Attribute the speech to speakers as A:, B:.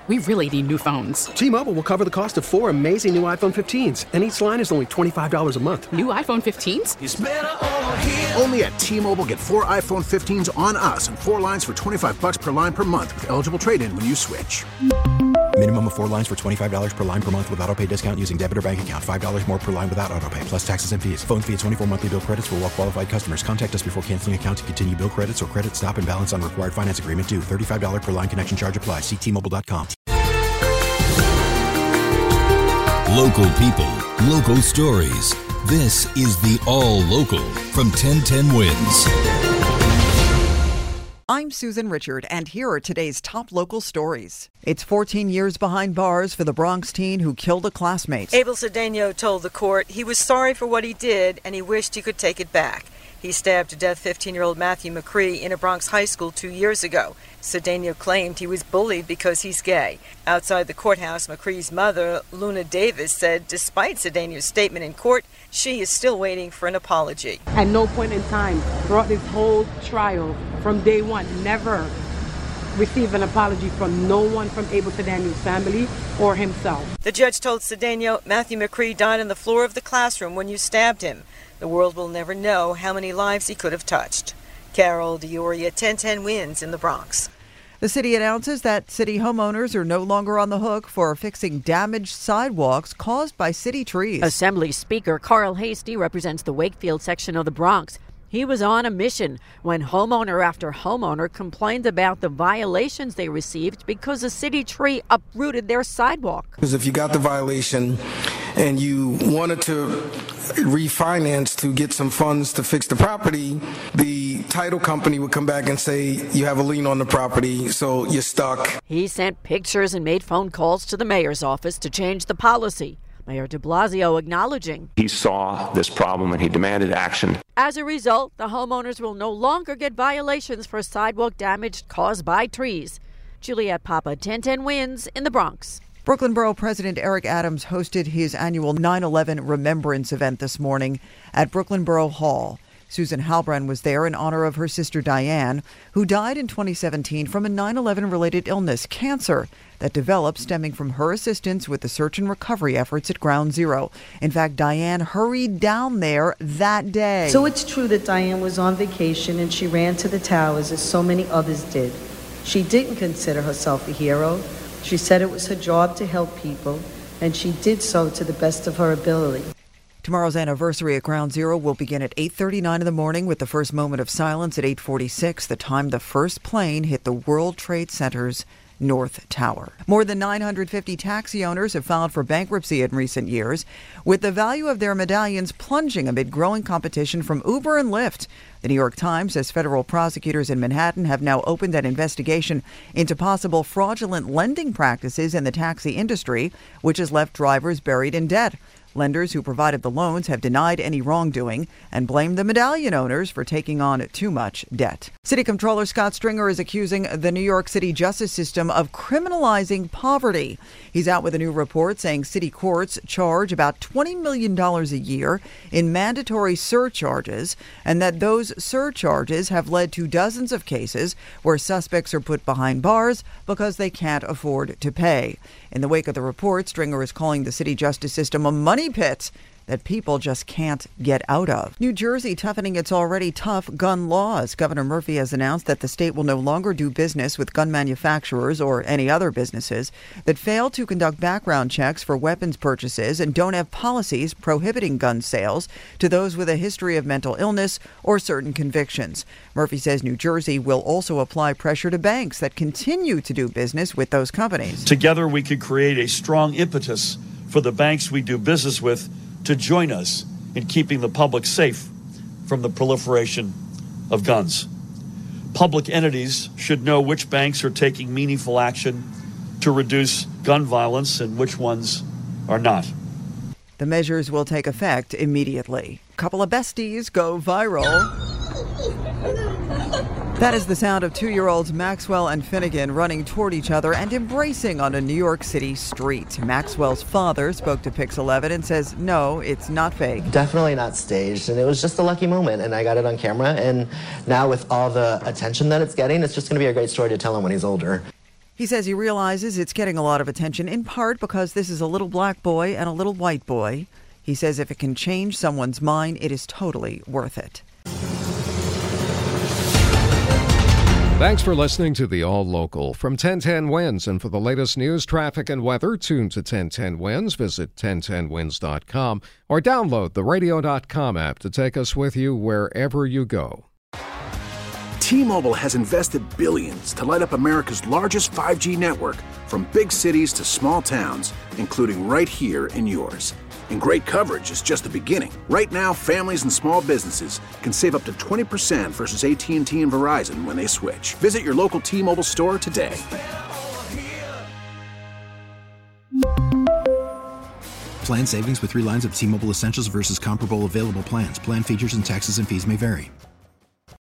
A: We really need new phones.
B: T-Mobile will cover the cost of 4 amazing new iPhone 15s, and each line is only $25 a month.
A: New iPhone 15s?
C: It's better over here.
D: Only at T-Mobile, get 4 iPhone 15s on us and 4 lines for $25 per line per month with eligible trade-in when you switch.
E: Minimum of 4 lines for $25 per line per month with autopay discount using debit or bank account. $5 more per line without autopay, plus taxes and fees. Phone fee at 24 monthly bill credits for well-qualified customers. Contact us before canceling account to continue bill credits or credit stop and balance on required finance agreement due. $35 per line connection charge applies. See T-Mobile.com.
F: Local people, local stories. This is the All Local from 1010 Wins.
G: I'm Susan Richard, and here are today's top local stories. It's 14 years behind bars for the Bronx teen who killed a classmate.
H: Abel Cedeno told the court he was sorry for what he did and he wished he could take it back. He stabbed to death 15-year-old Matthew McCree in a Bronx high school 2 years ago. Cedeno claimed he was bullied because he's gay. Outside the courthouse, McCree's mother, Luna Davis, said despite Cedeno's statement in court, she is still waiting for an apology.
I: At no point in time throughout this whole trial, from day one, never received an apology from no one from Abel Cedeno's family or himself.
H: The judge told Cedeno Matthew McCree died on the floor of the classroom when you stabbed him. The world will never know how many lives he could have touched. Carol Diori at 1010 Wins in the Bronx.
G: The city announces that city homeowners are no longer on the hook for fixing damaged sidewalks caused by city trees.
J: Assembly Speaker Carl Hasty represents the Wakefield section of the Bronx. He was on a mission when homeowner after homeowner complained about the violations they received because a city tree uprooted their sidewalk.
K: Because if you got the violation and you wanted to refinance to get some funds to fix the property, the title company would come back and say you have a lien on the property, so you're stuck.
J: He sent pictures and made phone calls to the mayor's office to change the policy. Mayor de Blasio acknowledging
L: he saw this problem and he demanded action.
J: As a result, the homeowners will no longer get violations for sidewalk damage caused by trees. Juliette Papa, 1010 Wins in the Bronx.
G: Brooklyn Borough President Eric Adams hosted his annual 9/11 Remembrance event this morning at Brooklyn Borough Hall. Susan Halbrand was there in honor of her sister Diane, who died in 2017 from a 9/11-related illness, cancer, that developed stemming from her assistance with the search and recovery efforts at Ground Zero. In fact, Diane hurried down there that day.
M: So it's true that Diane was on vacation and she ran to the towers as so many others did. She didn't consider herself a hero. She said it was her job to help people, and she did so to the best of her ability.
G: Tomorrow's anniversary at Ground Zero will begin at 8:39 in the morning with the first moment of silence at 8:46, the time the first plane hit the World Trade Center's North Tower. More than 950 taxi owners have filed for bankruptcy in recent years, with the value of their medallions plunging amid growing competition from Uber and Lyft. The New York Times says federal prosecutors in Manhattan have now opened an investigation into possible fraudulent lending practices in the taxi industry, which has left drivers buried in debt. Lenders who provided the loans have denied any wrongdoing and blamed the medallion owners for taking on too much debt. City Comptroller Scott Stringer is accusing the New York City justice system of criminalizing poverty. He's out with a new report saying city courts charge about $20 million a year in mandatory surcharges, and that those surcharges have led to dozens of cases where suspects are put behind bars because they can't afford to pay. In the wake of the report, Stringer is calling the city justice system a money pit that people just can't get out of. New Jersey toughening its already tough gun laws. Governor Murphy has announced that the state will no longer do business with gun manufacturers or any other businesses that fail to conduct background checks for weapons purchases and don't have policies prohibiting gun sales to those with a history of mental illness or certain convictions. Murphy says New Jersey will also apply pressure to banks that continue to do business with those companies.
N: Together we could create a strong impetus for the banks we do business with to join us in keeping the public safe from the proliferation of guns. Public entities should know which banks are taking meaningful action to reduce gun violence and which ones are not.
G: The measures will take effect immediately. A couple of besties go viral. That is the sound of 2-year-olds Maxwell and Finnegan running toward each other and embracing on a New York City street. Maxwell's father spoke to Pix 11 and says, no, it's not fake.
O: Definitely not staged, and it was just a lucky moment, and I got it on camera, and now with all the attention that it's getting, it's just going to be a great story to tell him when he's older.
G: He says he realizes it's getting a lot of attention, in part because this is a little black boy and a little white boy. He says if it can change someone's mind, it is totally worth it.
C: Thanks for listening to the All Local from 1010 Winds. And for the latest news, traffic, and weather, tune to 1010 Winds. Visit 1010winds.com or download the radio.com app to take us with you wherever you go.
D: T-Mobile has invested billions to light up America's largest 5G network, from big cities to small towns, including right here in yours. And great coverage is just the beginning. Right now, families and small businesses can save up to 20% versus AT&T and Verizon when they switch. Visit your local T-Mobile store today.
E: Plan savings with 3 lines of T-Mobile Essentials versus comparable available plans. Plan features and taxes and fees may vary.